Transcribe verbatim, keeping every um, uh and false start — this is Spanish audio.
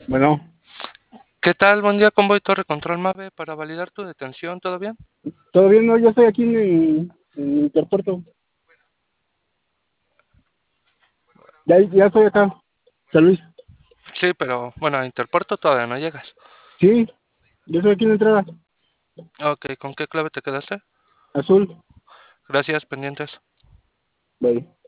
Bueno, ¿Qué tal? Buen día, Convoy Torre Control Mave para validar tu detención, ¿todo bien? ¿todo bien? No, yo estoy aquí en, en Interpuerto. Ya, ya estoy acá, San Luis. Sí, pero bueno, a Interpuerto todavía no llegas. Sí, yo estoy aquí en la entrada. Ok, ¿con qué clave te quedaste? Azul. Gracias, pendientes. Bye.